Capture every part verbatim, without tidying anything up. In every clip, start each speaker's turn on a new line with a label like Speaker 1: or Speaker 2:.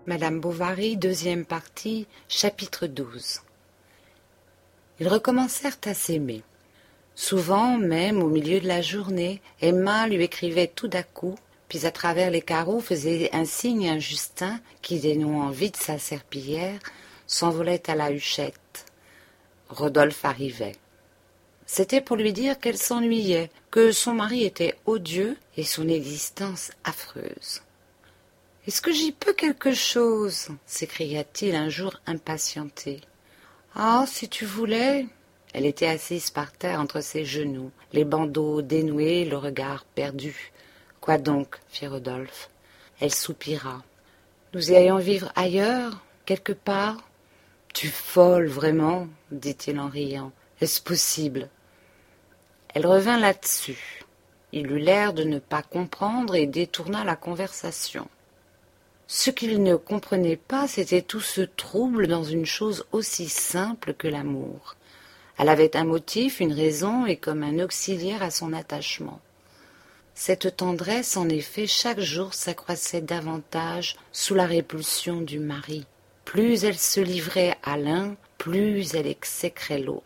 Speaker 1: Madame Bovary, deuxième partie, chapitre douze. Ils recommencèrent à s'aimer. Souvent, même au milieu de la journée, Emma lui écrivait tout d'un coup, puis à travers les carreaux faisait un signe à Justin qui, dénouant vite sa serpillière, s'envolait à la huchette. Rodolphe arrivait. C'était pour lui dire qu'elle s'ennuyait, que son mari était odieux et son existence affreuse. « Est-ce que j'y peux quelque chose ?» s'écria-t-il un jour impatienté. « Ah, si tu voulais !» Elle était assise par terre entre ses genoux, les bandeaux dénoués, le regard perdu. « Quoi donc ?» fit Rodolphe. Elle soupira. « Nous irions vivre ailleurs, quelque part ?»« Tu folle, vraiment ?» dit-il en riant. « Est-ce possible ?» Elle revint là-dessus. Il eut l'air de ne pas comprendre et détourna la conversation. Ce qu'il ne comprenait pas, c'était tout ce trouble dans une chose aussi simple que l'amour. Elle avait un motif, une raison et comme un auxiliaire à son attachement. Cette tendresse, en effet, chaque jour s'accroissait davantage sous la répulsion du mari. Plus elle se livrait à l'un, plus elle exécrait l'autre.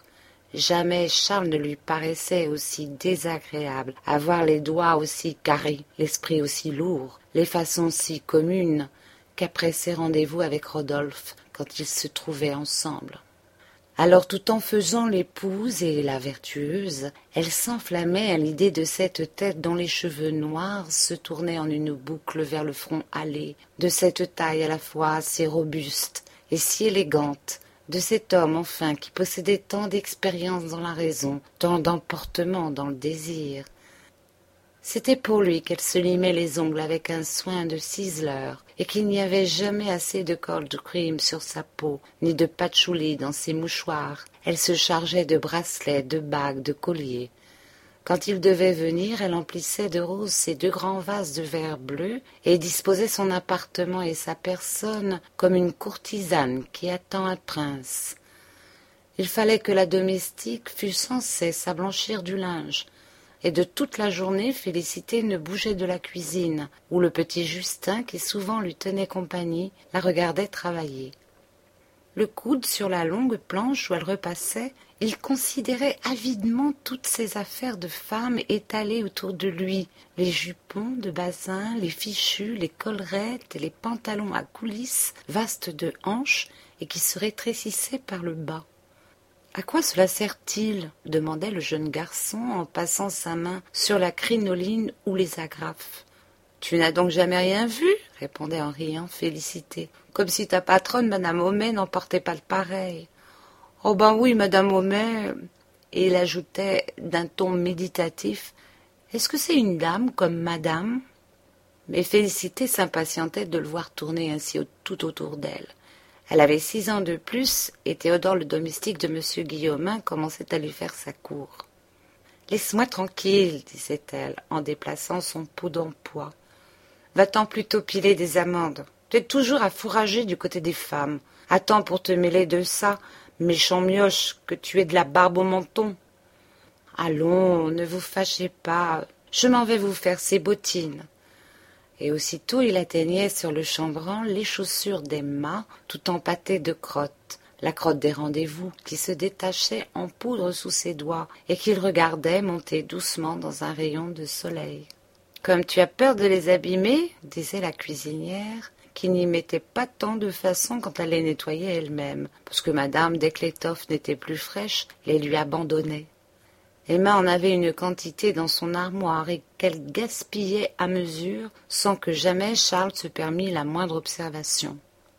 Speaker 1: Jamais Charles ne lui paraissait aussi désagréable, avoir les doigts aussi carrés, l'esprit aussi lourd, les façons si communes, qu'après ses rendez-vous avec Rodolphe, quand ils se trouvaient ensemble. Alors, tout en faisant l'épouse et la vertueuse, elle s'enflammait à l'idée de cette tête dont les cheveux noirs se tournaient en une boucle vers le front hâlé, de cette taille à la fois si robuste et si élégante, de cet homme, enfin, qui possédait tant d'expérience dans la raison, tant d'emportement dans le désir. C'était pour lui qu'elle se limait les ongles avec un soin de ciseleur, et qu'il n'y avait jamais assez de cold cream sur sa peau, ni de patchouli dans ses mouchoirs. Elle se chargeait de bracelets, de bagues, de colliers. Quand il devait venir, elle emplissait de roses ses deux grands vases de verre bleu et disposait son appartement et sa personne comme une courtisane qui attend un prince. Il fallait que la domestique fût sans cesse à blanchir du linge, et de toute la journée Félicité ne bougeait de la cuisine, où le petit Justin, qui souvent lui tenait compagnie, la regardait travailler. Le coude sur la longue planche où elle repassait, il considérait avidement toutes ces affaires de femmes étalées autour de lui, les jupons de basin, les fichus, les collerettes et les pantalons à coulisses vastes de hanches et qui se rétrécissaient par le bas. « À quoi cela sert-il » demandait le jeune garçon en passant sa main sur la crinoline ou les agrafes. « Tu n'as donc jamais rien vu ?» répondait en riant Félicité. « Comme si ta patronne, Madame Homais, n'en portait pas le pareil. »« Oh ben oui, Madame Homais. » Et il ajoutait d'un ton méditatif. « Est-ce que c'est une dame comme Madame ?» Mais Félicité s'impatientait de le voir tourner ainsi tout autour d'elle. Elle avait six ans de plus, et Théodore, le domestique de Monsieur Guillaumin, commençait à lui faire sa cour. « Laisse-moi tranquille, disait-elle, en déplaçant son pot d'empois. Va-t'en plutôt piler des amandes. Tu es toujours à fourrager du côté des femmes. Attends pour te mêler de ça, méchant mioche, que tu aies de la barbe au menton. Allons, ne vous fâchez pas, je m'en vais vous faire ces bottines. » Et aussitôt il atteignait sur le chambranle les chaussures d'Emma, tout empâtées de crottes, la crotte des rendez-vous qui se détachait en poudre sous ses doigts et qu'il regardait monter doucement dans un rayon de soleil. « Comme tu as peur de les abîmer, disait la cuisinière, qui n'y mettait pas tant de façon quand elle les nettoyait elle-même, parce que madame, dès que l'étoffe n'était plus fraîche, les lui abandonnait. Emma en avait une quantité dans son armoire et qu'elle gaspillait à mesure sans que jamais Charles se permît la moindre observation.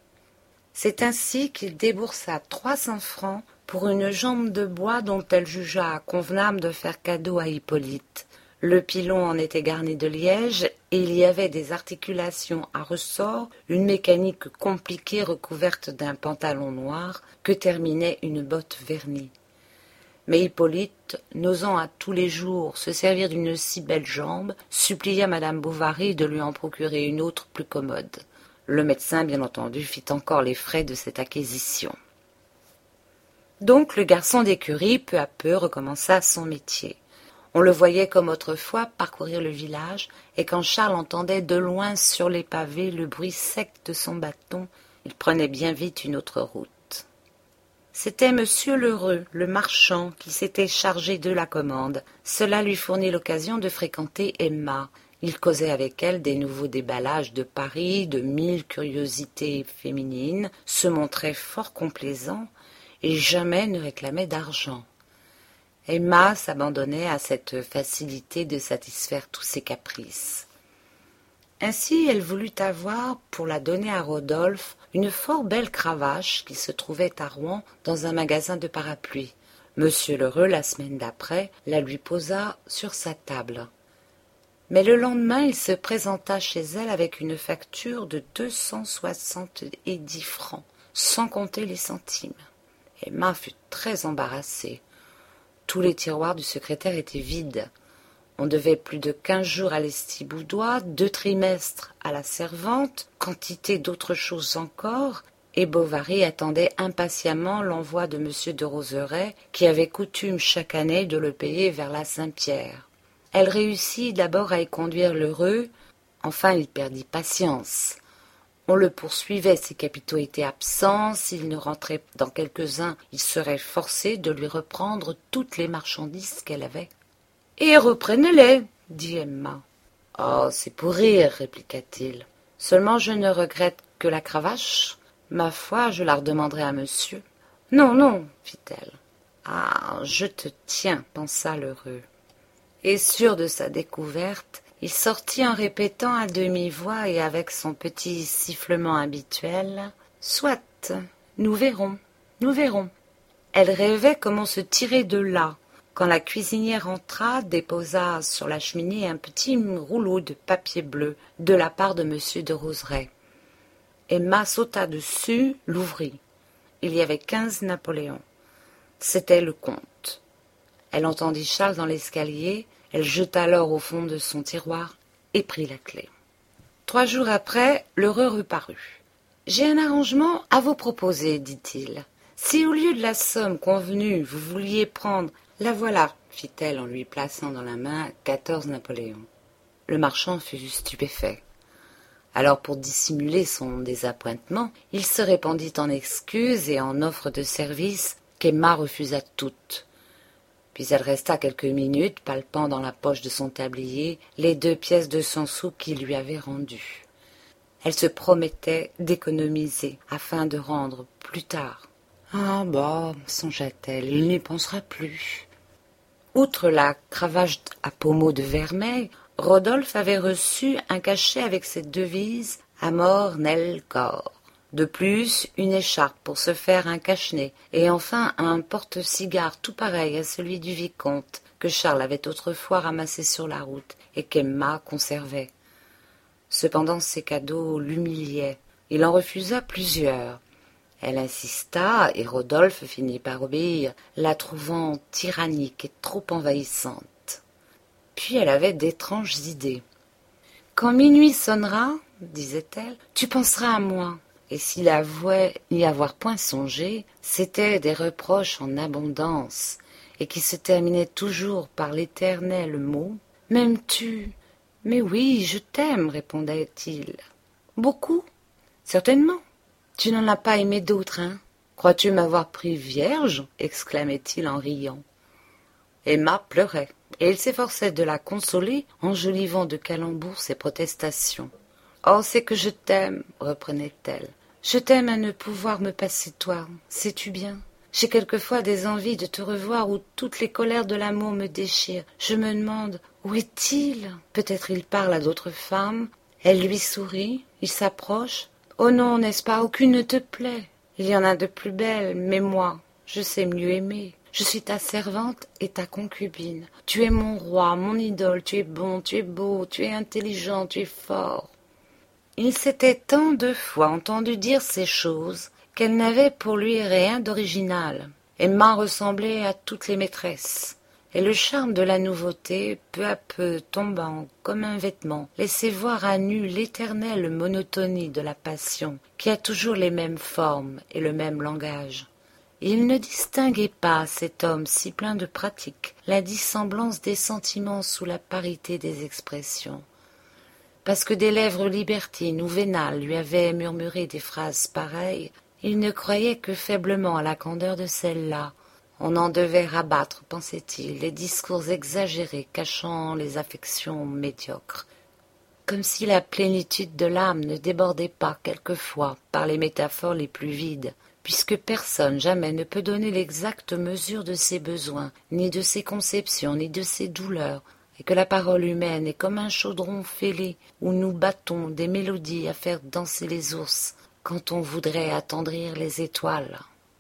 Speaker 1: C'est ainsi qu'il déboursa trois cents francs pour une jambe de bois dont elle jugea convenable de faire cadeau à Hippolyte. Le pilon en était garni de liège et il y avait des articulations à ressort, une mécanique compliquée recouverte d'un pantalon noir que terminait une botte vernie. Mais Hippolyte, n'osant à tous les jours se servir d'une si belle jambe, supplia Madame Bovary de lui en procurer une autre plus commode. Le médecin, bien entendu, fit encore les frais de cette acquisition. Donc le garçon d'écurie, peu à peu, recommença son métier. On le voyait comme autrefois parcourir le village, et quand Charles entendait de loin sur les pavés le bruit sec de son bâton, il prenait bien vite une autre route. C'était Monsieur Lheureux, le marchand, qui s'était chargé de la commande. Cela lui fournit l'occasion de fréquenter Emma. Il causait avec elle des nouveaux déballages de Paris, de mille curiosités féminines, se montrait fort complaisant et jamais ne réclamait d'argent. Emma s'abandonnait à cette facilité de satisfaire tous ses caprices. Ainsi, elle voulut avoir, pour la donner à Rodolphe, une fort belle cravache qui se trouvait à Rouen dans un magasin de parapluies. Monsieur Lheureux, la semaine d'après, la lui posa sur sa table. Mais le lendemain, il se présenta chez elle avec une facture de deux cent soixante-dix francs, sans compter les centimes. Emma fut très embarrassée. Tous les tiroirs du secrétaire étaient vides. On devait plus de quinze jours à Lestiboudois, deux trimestres à la servante, quantité d'autres choses encore, et Bovary attendait impatiemment l'envoi de Monsieur de Roseray, qui avait coutume chaque année de le payer vers la Saint-Pierre. Elle réussit d'abord à y conduire Lheureux, enfin il perdit patience. On le poursuivait, ses capitaux étaient absents, s'il ne rentrait dans quelques-uns, il serait forcé de lui reprendre toutes les marchandises qu'elle avait. « Et reprenez-les, dit Emma. « Oh, c'est pour rire, répliqua-t-il. Seulement je ne regrette que la cravache. Ma foi, je la redemanderai à monsieur. »« Non, non, fit-elle. »« Ah, je te tiens, pensa Lheureux. » Et sûr de sa découverte, il sortit en répétant à demi-voix et avec son petit sifflement habituel « Soit, nous verrons, nous verrons. » Elle rêvait comment se tirer de là. Quand la cuisinière entra, déposa sur la cheminée un petit rouleau de papier bleu de la part de Monsieur de Roseray. Emma sauta dessus, l'ouvrit. Il y avait quinze Napoléons. C'était le comte. Elle entendit Charles dans l'escalier, elle jeta l'or au fond de son tiroir et prit la clé. Trois jours après, Lheureux reparut. « J'ai un arrangement à vous proposer, dit-il. Si au lieu de la somme convenue, vous vouliez prendre... La voilà, fit-elle en lui plaçant dans la main quatorze Napoléons. Le marchand fut stupéfait. Alors, pour dissimuler son désappointement, il se répandit en excuses et en offres de service qu'Emma refusa toutes. Puis elle resta quelques minutes palpant dans la poche de son tablier les deux pièces de cent sous qu'il lui avait rendues. Elle se promettait d'économiser afin de rendre plus tard. « Ah bah, songea-t-elle, il n'y pensera plus. » Outre la cravache à pommeau de vermeil, Rodolphe avait reçu un cachet avec cette devise « À mort nel cor ». De plus, une écharpe pour se faire un cache-nez, et enfin un porte-cigare tout pareil à celui du vicomte, que Charles avait autrefois ramassé sur la route et qu'Emma conservait. Cependant, ces cadeaux l'humiliaient. Il en refusa plusieurs. Elle insista, et Rodolphe finit par obéir, la trouvant tyrannique et trop envahissante. Puis elle avait d'étranges idées. « Quand minuit sonnera, disait-elle, tu penseras à moi. » Et s'il avouait n'y avoir point songé, c'étaient des reproches en abondance, et qui se terminaient toujours par l'éternel mot « M'aimes-tu » ?« Mais oui, je t'aime, répondait-il. »« Beaucoup ?»« Certainement. » « Tu n'en as pas aimé d'autres, hein ? Crois-tu m'avoir pris vierge ?» exclamait-il en riant. Emma pleurait, et il s'efforçait de la consoler, enjolivant de calembours ses protestations. « Oh, c'est que je t'aime, » reprenait-elle. « Je t'aime à ne pouvoir me passer toi, sais-tu bien ? J'ai quelquefois des envies de te revoir où toutes les colères de l'amour me déchirent. Je me demande, où est-il ? Peut-être il parle à d'autres femmes. Elle lui sourit, il s'approche. Oh non, n'est-ce pas, aucune ne te plaît. Il y en a de plus belles, mais moi, je sais mieux aimer. Je suis ta servante et ta concubine. Tu es mon roi, mon idole, tu es bon, tu es beau, tu es intelligent, tu es fort. » Il s'était tant de fois entendu dire ces choses qu'elle n'avait pour lui rien d'original. Emma ressemblait à toutes les maîtresses. Et le charme de la nouveauté, peu à peu tombant comme un vêtement, laissait voir à nu l'éternelle monotonie de la passion, qui a toujours les mêmes formes et le même langage. Il ne distinguait pas, cet homme si plein de pratique, la dissemblance des sentiments sous la parité des expressions. Parce que des lèvres libertines ou vénales lui avaient murmuré des phrases pareilles, il ne croyait que faiblement à la candeur de celle-là. On en devait rabattre, pensait-il, les discours exagérés cachant les affections médiocres. Comme si la plénitude de l'âme ne débordait pas quelquefois par les métaphores les plus vides, puisque personne jamais ne peut donner l'exacte mesure de ses besoins, ni de ses conceptions, ni de ses douleurs, et que la parole humaine est comme un chaudron fêlé où nous battons des mélodies à faire danser les ours quand on voudrait attendrir les étoiles.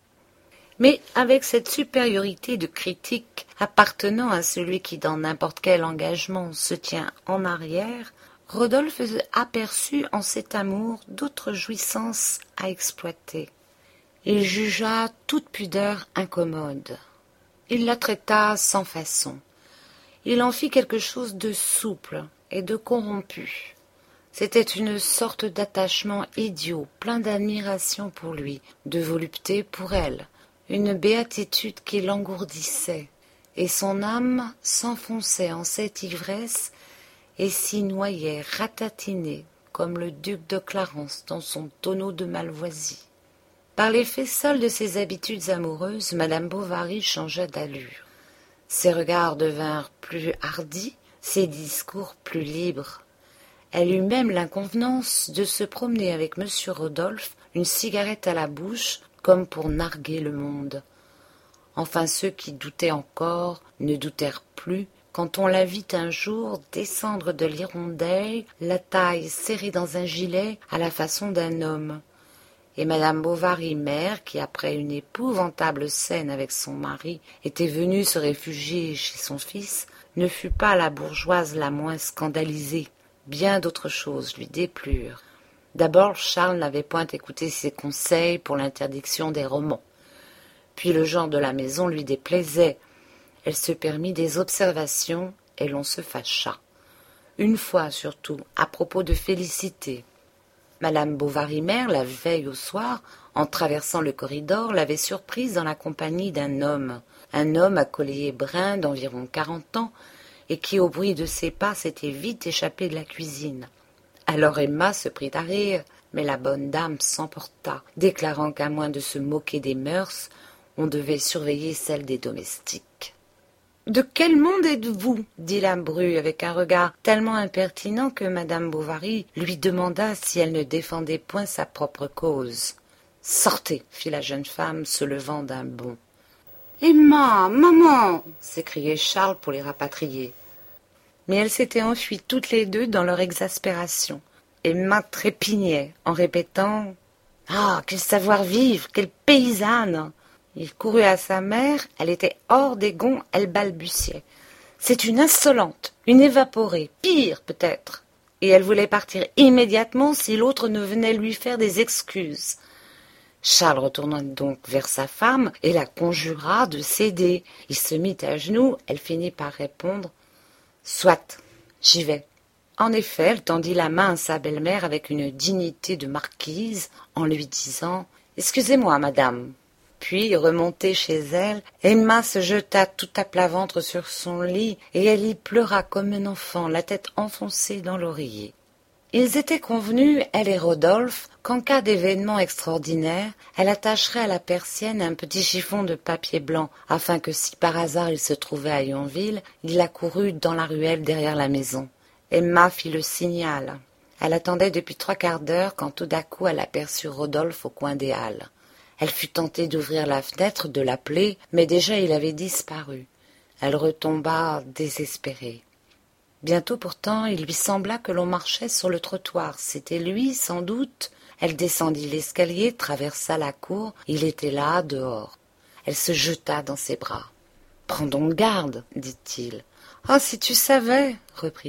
Speaker 1: Mais avec cette supériorité de critique appartenant à celui qui dans n'importe quel engagement se tient en arrière, Rodolphe aperçut en cet amour d'autres jouissances à exploiter. Il jugea toute pudeur incommode. Il la traita sans façon. Il en fit quelque chose de souple et de corrompu. C'était une sorte d'attachement idiot, plein d'admiration pour lui, de volupté pour elle, une béatitude qui l'engourdissait, et son âme s'enfonçait en cette ivresse et s'y noyait ratatinée comme le duc de Clarence dans son tonneau de Malvoisie. Par l'effet seul de ses habitudes amoureuses, Madame Bovary changea d'allure. Ses regards devinrent plus hardis, ses discours plus libres. Elle eut même l'inconvenance de se promener avec Monsieur Rodolphe, une cigarette à la bouche, comme pour narguer le monde. Enfin, ceux qui doutaient encore ne doutèrent plus quand on la vit un jour descendre de l'hirondelle, la taille serrée dans un gilet à la façon d'un homme. Et Madame Bovary mère, qui après une épouvantable scène avec son mari était venue se réfugier chez son fils, ne fut pas la bourgeoise la moins scandalisée. Bien d'autres choses lui déplurent. D'abord, Charles n'avait point écouté ses conseils pour l'interdiction des romans. Puis le genre de la maison lui déplaisait. Elle se permit des observations et l'on se fâcha. Une fois surtout, à propos de Félicité. Madame Bovary mère, la veille au soir, en traversant le corridor, l'avait surprise dans la compagnie d'un homme, un homme à collier brun d'environ quarante ans, et qui, au bruit de ses pas, s'était vite échappé de la cuisine. Alors Emma se prit à rire, mais la bonne dame s'emporta, déclarant qu'à moins de se moquer des mœurs, on devait surveiller celles des domestiques. « De quel monde êtes-vous » dit la bru avec un regard tellement impertinent que Madame Bovary lui demanda si elle ne défendait point sa propre cause. « Sortez » fit la jeune femme, se levant d'un bond. « Emma, maman » s'écriait Charles pour les rapatrier. Mais elles s'étaient enfuies toutes les deux dans leur exaspération. Emma trépignait en répétant « Ah, quel savoir-vivre, quelle paysanne !» Il courut à sa mère, elle était hors des gonds, elle balbutiait. « C'est une insolente, une évaporée, pire peut-être !» Et elle voulait partir immédiatement si l'autre ne venait lui faire des excuses. Charles retourna donc vers sa femme et la conjura de céder. Il se mit à genoux, elle finit par répondre « Soit, j'y vais ». En effet, elle tendit la main à sa belle-mère avec une dignité de marquise en lui disant « Excusez-moi, madame ». Puis, remontée chez elle, Emma se jeta tout à plat ventre sur son lit et elle y pleura comme un enfant, la tête enfoncée dans l'oreiller. Ils étaient convenus, elle et Rodolphe, qu'en cas d'événement extraordinaire, elle attacherait à la persienne un petit chiffon de papier blanc, afin que si par hasard il se trouvait à Yonville, il accourût dans la ruelle derrière la maison. Emma fit le signal. Elle attendait depuis trois quarts d'heure quand tout à coup elle aperçut Rodolphe au coin des halles. Elle fut tentée d'ouvrir la fenêtre, de l'appeler, mais déjà il avait disparu. Elle retomba désespérée. Bientôt pourtant, il lui sembla que l'on marchait sur le trottoir. C'était lui, sans doute. Elle descendit l'escalier, traversa la cour. Il était là, dehors. Elle se jeta dans ses bras. « Prends donc garde, dit-il. »« Oh, si tu savais, reprit-elle. »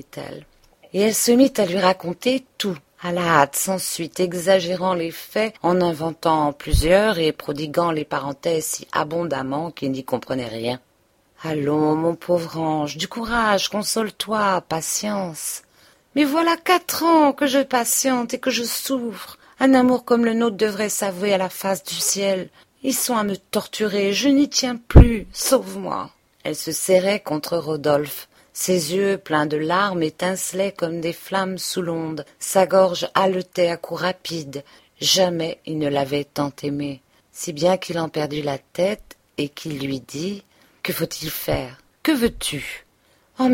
Speaker 1: Et elle se mit à lui raconter tout. À la hâte, sans suite, exagérant les faits, en inventant plusieurs et prodiguant les parenthèses si abondamment qu'il n'y comprenait rien. « Allons, mon pauvre ange, du courage, console-toi, patience. Mais voilà quatre ans que je patiente et que je souffre. Un amour comme le nôtre devrait s'avouer à la face du ciel. Ils sont à me torturer, je n'y tiens plus, sauve-moi. Elle se serrait contre Rodolphe. Ses yeux, pleins de larmes, étincelaient comme des flammes sous l'onde. Sa gorge haletait à coups rapides. Jamais il ne l'avait tant aimée, si bien qu'il en perdit la tête et qu'il lui dit « Que faut-il faire? Que veux-tu » ?« Emmène-moi »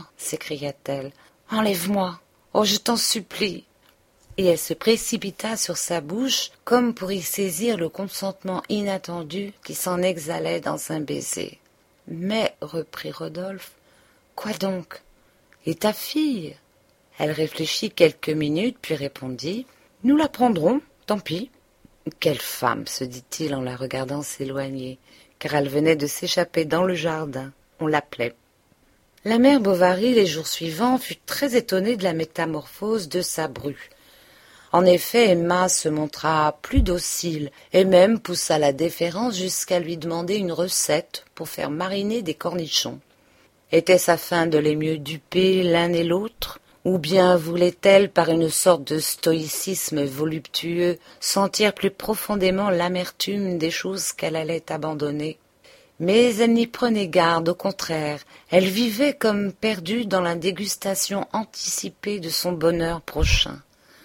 Speaker 1: s'écria-t-elle. « Enlève-moi. Oh, je t'en supplie. » Et elle se précipita sur sa bouche comme pour y saisir le consentement inattendu qui s'en exhalait dans un baiser. « Mais, reprit Rodolphe, quoi donc? Et ta fille ?» Elle réfléchit quelques minutes, puis répondit « Nous la prendrons, tant pis. » Quelle femme, se dit-il en la regardant s'éloigner, car elle venait de s'échapper dans le jardin. On l'appelait. La mère Bovary, les jours suivants, fut très étonnée de la métamorphose de sa bru. En effet, Emma se montra plus docile et même poussa la déférence jusqu'à lui demander une recette pour faire mariner des cornichons. Était-ce afin de les mieux duper l'un et l'autre, ou bien voulait-elle, par une sorte de stoïcisme voluptueux, sentir plus profondément l'amertume des choses qu'elle allait abandonner? Mais elle n'y prenait garde, au contraire, elle vivait comme perdue dans la dégustation anticipée de son bonheur prochain.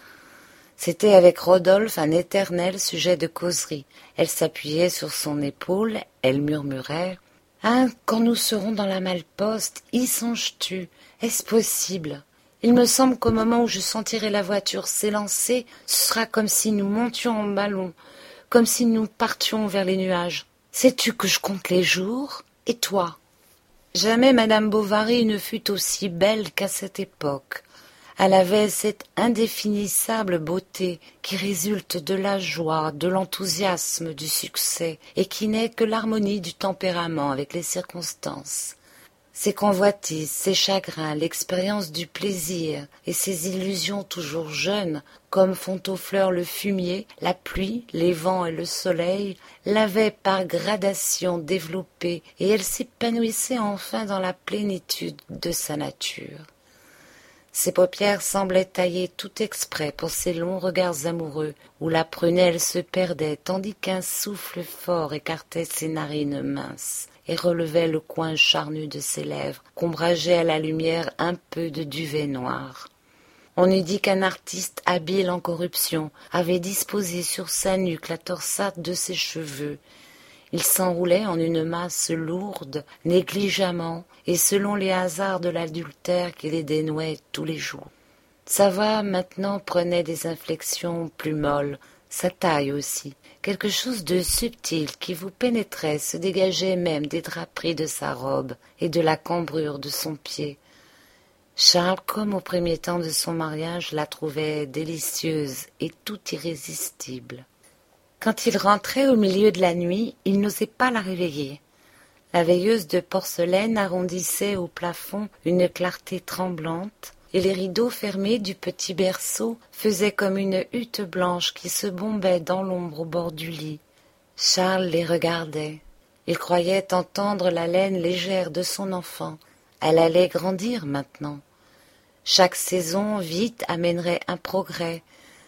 Speaker 1: C'était avec Rodolphe un éternel sujet de causerie. Elle s'appuyait sur son épaule, elle murmurait « Ah, quand nous serons dans la malle-poste, y songes-tu? Est-ce possible? Il me semble qu'au moment où je sentirai la voiture s'élancer, ce sera comme si nous montions en ballon, comme si nous partions vers les nuages. Sais-tu que je compte les jours? Et toi ?» Jamais Madame Bovary ne fut aussi belle qu'à cette époque. Elle avait cette indéfinissable beauté qui résulte de la joie, de l'enthousiasme, du succès, et qui n'est que l'harmonie du tempérament avec les circonstances. Ses convoitises, ses chagrins, l'expérience du plaisir et ses illusions toujours jeunes, comme font aux fleurs le fumier, la pluie, les vents et le soleil, l'avaient par gradation développée, et elle s'épanouissait enfin dans la plénitude de sa nature. Ses paupières semblaient taillées tout exprès pour ces longs regards amoureux, où la prunelle se perdait, tandis qu'un souffle fort écartait ses narines minces et relevait le coin charnu de ses lèvres, qu'ombrageait à la lumière un peu de duvet noir. On eût dit qu'un artiste habile en corruption avait disposé sur sa nuque la torsade de ses cheveux. Il s'enroulait en une masse lourde, négligemment, et selon les hasards de l'adultère qui les dénouait tous les jours. Sa voix maintenant prenait des inflexions plus molles, sa taille aussi. Quelque chose de subtil qui vous pénétrait se dégageait même des draperies de sa robe et de la cambrure de son pied. Charles, comme au premier temps de son mariage, la trouvait délicieuse et tout irrésistible. Quand il rentrait au milieu de la nuit, il n'osait pas la réveiller. La veilleuse de porcelaine arrondissait au plafond une clarté tremblante, et les rideaux fermés du petit berceau faisaient comme une hutte blanche qui se bombait dans l'ombre au bord du lit. Charles les regardait. Il croyait entendre la laine légère de son enfant. Elle allait grandir maintenant. Chaque saison vite amènerait un progrès.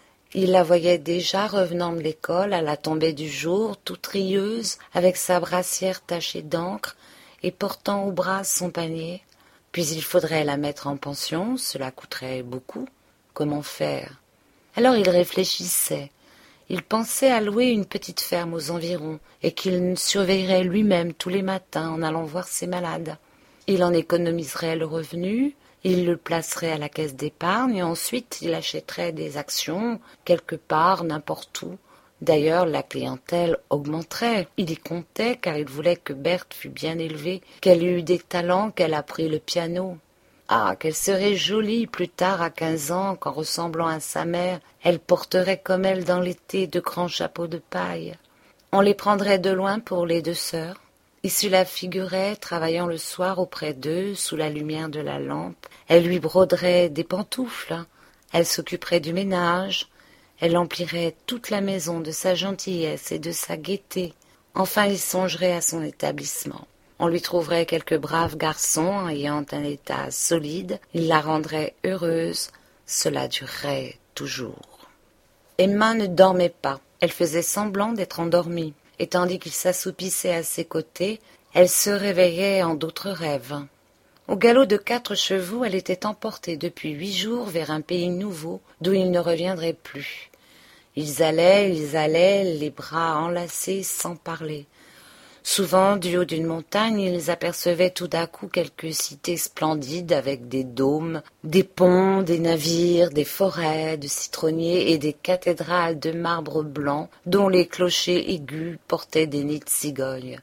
Speaker 1: Il la voyait déjà revenant de l'école à la tombée du jour, toute rieuse, avec sa brassière tachée d'encre et portant au bras son panier. Puis il faudrait la mettre en pension, cela coûterait beaucoup. Comment faire? Alors il réfléchissait. Il pensait à louer une petite ferme aux environs et qu'il surveillerait lui-même tous les matins en allant voir ses malades. Il en économiserait le revenu. Il le placerait à la caisse d'épargne et ensuite il achèterait des actions, quelque part, n'importe où. D'ailleurs, la clientèle augmenterait. Il y comptait car il voulait que Berthe fût bien élevée, qu'elle eût des talents, qu'elle apprit le piano. Ah, qu'elle serait jolie plus tard à quinze ans, qu'en ressemblant à sa mère, elle porterait comme elle dans l'été de grands chapeaux de paille. On les prendrait de loin pour les deux sœurs. Il se la figurait travaillant le soir auprès d'eux, sous la lumière de la lampe. Elle lui broderait des pantoufles, elle s'occuperait du ménage, elle emplirait toute la maison de sa gentillesse et de sa gaieté. Enfin, il songerait à son établissement. On lui trouverait quelques braves garçons ayant un état solide, il la rendrait heureuse, cela durerait toujours. Emma ne dormait pas, elle faisait semblant d'être endormie. et tandis qu'il s'assoupissait à ses côtés, elle se réveillait en d'autres rêves. Au galop de quatre chevaux, elle était emportée depuis huit jours vers un pays nouveau d'où ils ne reviendraient plus. Ils allaient, ils allaient, les bras enlacés sans parler. Souvent, du haut d'une montagne, ils apercevaient tout d'un coup quelques cités splendides avec des dômes, des ponts, des navires, des forêts de citronniers et des cathédrales de marbre blanc dont les clochers aigus portaient des nids de cigognes.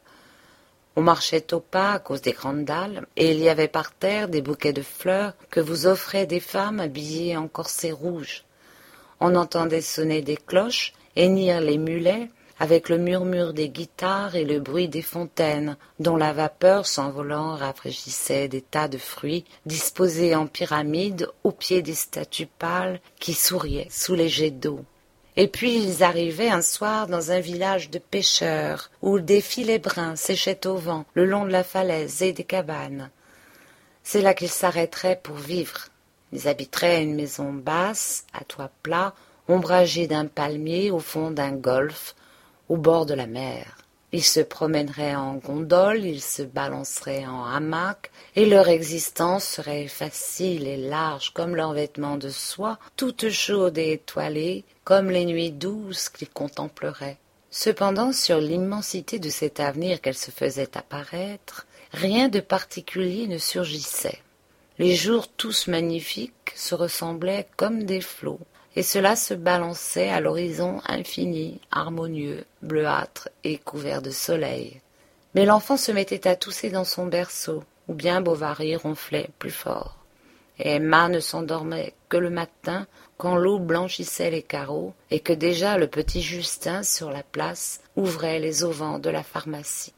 Speaker 1: On marchait au pas à cause des grandes dalles, et il y avait par terre des bouquets de fleurs que vous offraient des femmes habillées en corsets rouges. On entendait sonner des cloches, hennir les mulets, avec le murmure des guitares et le bruit des fontaines, dont la vapeur s'envolant rafraîchissait des tas de fruits disposés en pyramide au pied des statues pâles qui souriaient sous les jets d'eau. Et puis ils arrivaient un soir dans un village de pêcheurs, où des filets bruns séchaient au vent le long de la falaise et des cabanes. C'est là qu'ils s'arrêteraient pour vivre. Ils habiteraient une maison basse, à toit plat, ombragée d'un palmier au fond d'un golfe, au bord de la mer. Ils se promèneraient en gondole, ils se balanceraient en hamac, et leur existence serait facile et large comme leurs vêtements de soie, toute chaude et étoilée, comme les nuits douces qu'ils contempleraient. Cependant, sur l'immensité de cet avenir qu'elle se faisait apparaître, rien de particulier ne surgissait. Les jours tous magnifiques se ressemblaient comme des flots, et cela se balançait à l'horizon infini, harmonieux, bleuâtre et couvert de soleil. Mais l'enfant se mettait à tousser dans son berceau, ou bien Bovary ronflait plus fort. Et Emma ne s'endormait que le matin, quand l'eau blanchissait les carreaux, et que déjà le petit Justin, sur la place, ouvrait les auvents de la pharmacie.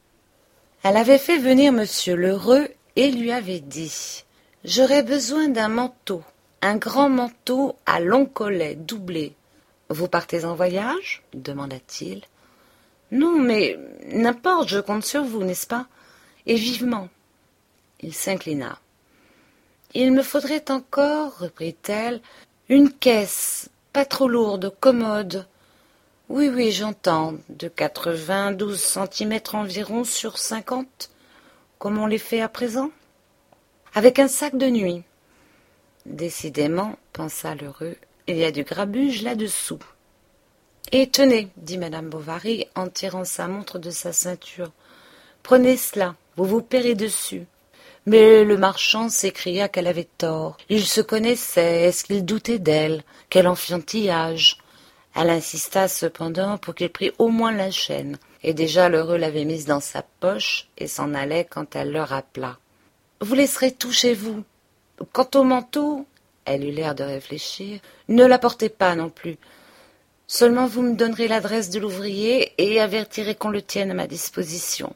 Speaker 1: Elle avait fait venir monsieur Lheureux et lui avait dit « J'aurais besoin d'un manteau. Un grand manteau à long collet doublé. Vous partez en voyage ? Demanda-t-il. Non, mais n'importe, je compte sur vous, n'est-ce pas ? Et vivement. Il s'inclina. Il me faudrait encore, reprit-elle, une caisse, pas trop lourde, commode. Oui, oui, j'entends, de quatre-vingt-douze centimètres environ sur cinquante, comme on les fait à présent. Avec un sac de nuit. Décidément, pensa Lheureux, il y a du grabuge là-dessous. Et tenez, dit madame Bovary en tirant sa montre de sa ceinture, prenez cela, vous vous paierez dessus. Mais le marchand s'écria qu'elle avait tort. Il se connaissait, est-ce qu'il doutait d'elle? Quel enfantillage! Elle insista cependant pour qu'il prît au moins la chaîne, et déjà Lheureux l'avait mise dans sa poche et s'en allait quand elle le rappela. Vous laisserez tout chez vous. Quant au manteau, elle eut l'air de réfléchir, ne l'apportez pas non plus. Seulement vous me donnerez l'adresse de l'ouvrier et avertirez qu'on le tienne à ma disposition.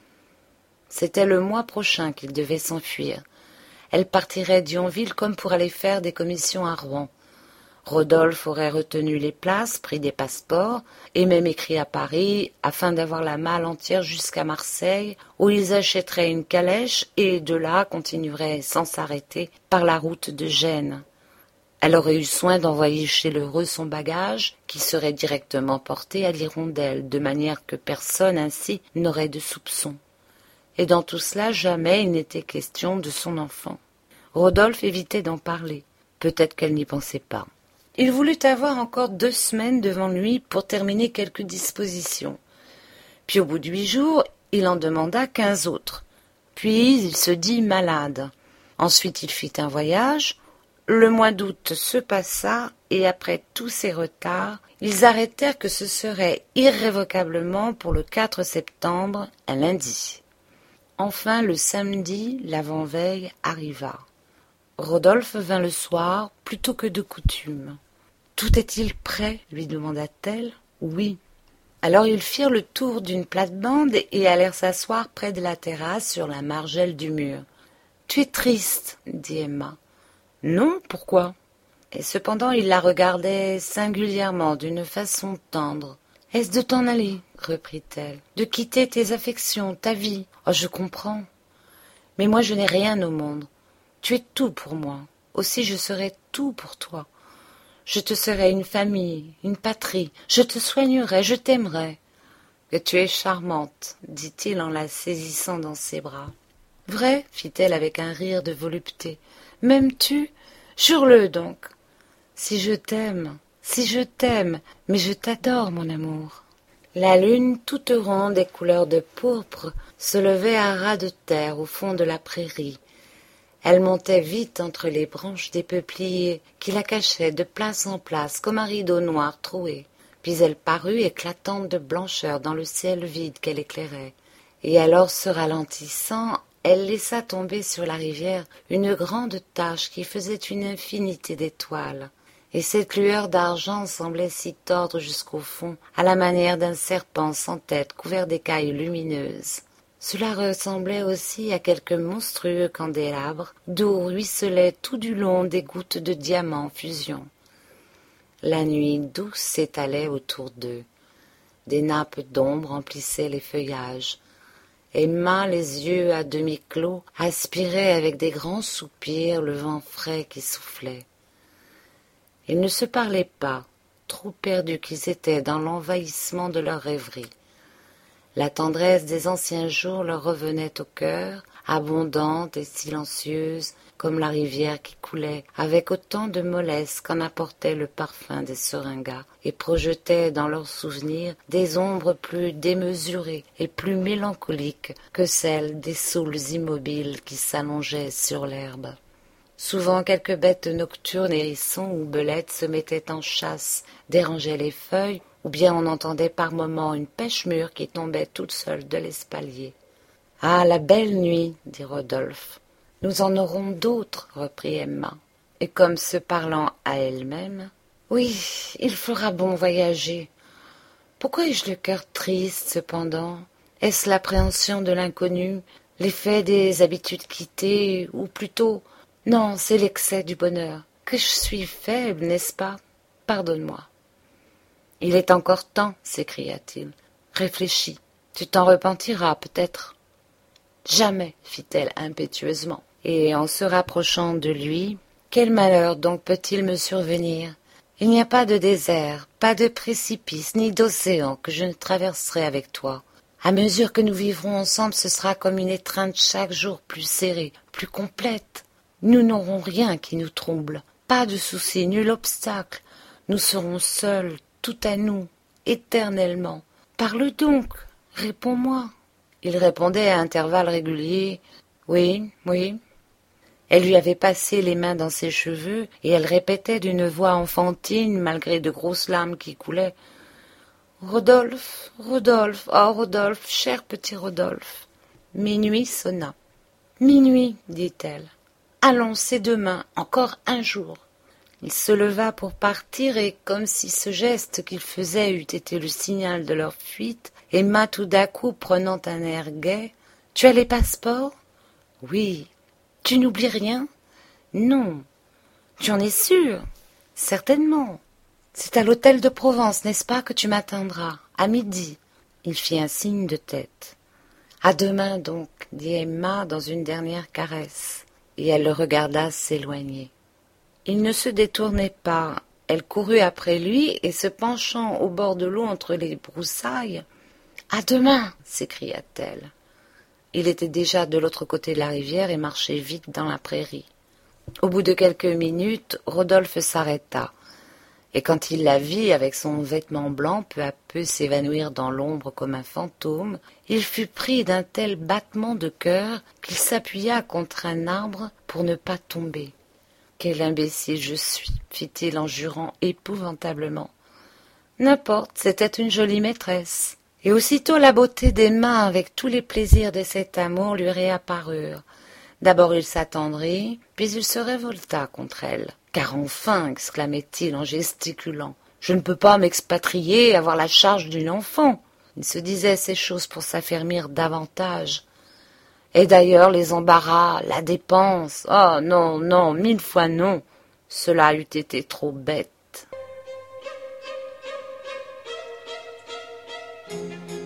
Speaker 1: C'était le mois prochain qu'il devait s'enfuir. Elle partirait d'Yonville comme pour aller faire des commissions à Rouen. Rodolphe aurait retenu les places, pris des passeports, et même écrit à Paris, afin d'avoir la malle entière jusqu'à Marseille, où ils achèteraient une calèche, et de là continueraient sans s'arrêter par la route de Gênes. Elle aurait eu soin d'envoyer chez Lheureux son bagage, qui serait directement porté à l'Hirondelle, de manière que personne ainsi n'aurait de soupçons. Et dans tout cela, jamais il n'était question de son enfant. Rodolphe évitait d'en parler. Peut-être qu'elle n'y pensait pas. Il voulut avoir encore deux semaines devant lui pour terminer quelques dispositions. Puis au bout de huit jours, il en demanda quinze autres. Puis il se dit malade. Ensuite il fit un voyage. Le mois d'août se passa, et après tous ces retards, ils arrêtèrent que ce serait irrévocablement pour le quatre septembre, un lundi. Enfin le samedi, l'avant-veille, arriva. Rodolphe vint le soir, plus tôt que de coutume. « Tout est-il prêt ?» lui demanda-t-elle. « Oui. » Alors ils firent le tour d'une plate-bande et allèrent s'asseoir près de la terrasse sur la margelle du mur. « Tu es triste, » dit Emma. « Non, pourquoi ?» Et cependant il la regardait singulièrement, d'une façon tendre. « Est-ce de t'en aller ?» reprit-elle. « De quitter tes affections, ta vie. Oh, je comprends. Mais moi je n'ai rien au monde. Tu es tout pour moi. Aussi je serai tout pour toi. Je te serai une famille, une patrie. Je te soignerai, je t'aimerai. que tu es charmante, dit-il en la saisissant dans ses bras. Vrai, fit-elle avec un rire de volupté. M'aimes-tu? Jure-le donc. Si je t'aime, si je t'aime, mais je t'adore, mon amour. La lune, toute ronde et couleur de pourpre, se levait à ras de terre au fond de la prairie. Elle montait vite entre les branches des peupliers qui la cachaient de place en place comme un rideau noir troué. Puis elle parut éclatante de blancheur dans le ciel vide qu'elle éclairait. Et alors, se ralentissant, elle laissa tomber sur la rivière une grande tache qui faisait une infinité d'étoiles. Et cette lueur d'argent semblait s'y tordre jusqu'au fond, à la manière d'un serpent sans tête couvert d'écailles lumineuses. Cela ressemblait aussi à quelque monstrueux candélabre, d'où ruisselaient tout du long des gouttes de diamants en fusion. La nuit douce s'étalait autour d'eux. Des nappes d'ombre emplissaient les feuillages. Emma, les yeux à demi clos, aspirait avec des grands soupirs le vent frais qui soufflait. Ils ne se parlaient pas, trop perdus qu'ils étaient dans l'envahissement de leur rêverie. La tendresse des anciens jours leur revenait au cœur, abondante et silencieuse, comme la rivière qui coulait, avec autant de mollesse qu'en apportait le parfum des seringas, et projetait dans leurs souvenirs des ombres plus démesurées et plus mélancoliques que celles des saules immobiles qui s'allongeaient sur l'herbe. Souvent quelques bêtes nocturnes, hérissons ou belettes se mettaient en chasse, dérangeaient les feuilles, ou bien on entendait par moments une pêche-mûre qui tombait toute seule de l'espalier. « Ah, la belle nuit !» dit Rodolphe. « Nous en aurons d'autres, » reprit Emma. Et comme se parlant à elle-même, « Oui, il fera bon voyager. Pourquoi ai-je le cœur triste, cependant? Est-ce l'appréhension de l'inconnu, l'effet des habitudes quittées, ou plutôt, non, c'est l'excès du bonheur. Que je suis faible, n'est-ce pas? Pardonne-moi. » « Il est encore temps, s'écria-t-il. Réfléchis, tu t'en repentiras peut-être. Jamais, fit-elle impétueusement. Et en se rapprochant de lui, quel malheur donc peut-il me survenir? Il n'y a pas de désert, pas de précipice, ni d'océan que je ne traverserai avec toi. À mesure que nous vivrons ensemble, ce sera comme une étreinte chaque jour plus serrée, plus complète. Nous n'aurons rien qui nous trouble, pas de souci, nul obstacle. Nous serons seuls, tout à nous, éternellement. Parle donc, réponds-moi. Il répondait à intervalles réguliers. Oui, oui. Elle lui avait passé les mains dans ses cheveux, et elle répétait d'une voix enfantine, malgré de grosses larmes qui coulaient. Rodolphe, Rodolphe, oh Rodolphe, cher petit Rodolphe. Minuit sonna. Minuit, dit-elle. Allons, c'est demain, encore un jour. Il se leva pour partir et, comme si ce geste qu'il faisait eût été le signal de leur fuite, Emma tout d'un coup prenant un air gai. « Tu as les passeports ?»« Oui. »« Tu n'oublies rien ?»« Non. »« Tu en es sûr ?»« Certainement. »« C'est à l'hôtel de Provence, n'est-ce pas, que tu m'attendras, à midi. » Il fit un signe de tête. « À demain donc, » dit Emma dans une dernière caresse, et elle le regarda s'éloigner. Il ne se détournait pas. Elle courut après lui et se penchant au bord de l'eau entre les broussailles. « À demain !» s'écria-t-elle. Il était déjà de l'autre côté de la rivière et marchait vite dans la prairie. Au bout de quelques minutes, Rodolphe s'arrêta. Et quand il la vit avec son vêtement blanc peu à peu s'évanouir dans l'ombre comme un fantôme, il fut pris d'un tel battement de cœur qu'il s'appuya contre un arbre pour ne pas tomber. Quel imbécile je suis, fit-il en jurant épouvantablement. N'importe, c'était une jolie maîtresse. Et aussitôt la beauté d'Emma avec tous les plaisirs de cet amour lui réapparurent. D'abord il s'attendrit, puis il se révolta contre elle. Car enfin, exclamait-il en gesticulant, je ne peux pas m'expatrier et avoir la charge d'une enfant. Il se disait ces choses pour s'affermir davantage. Et d'ailleurs, les embarras, la dépense, oh non, non, mille fois non, cela eût été trop bête.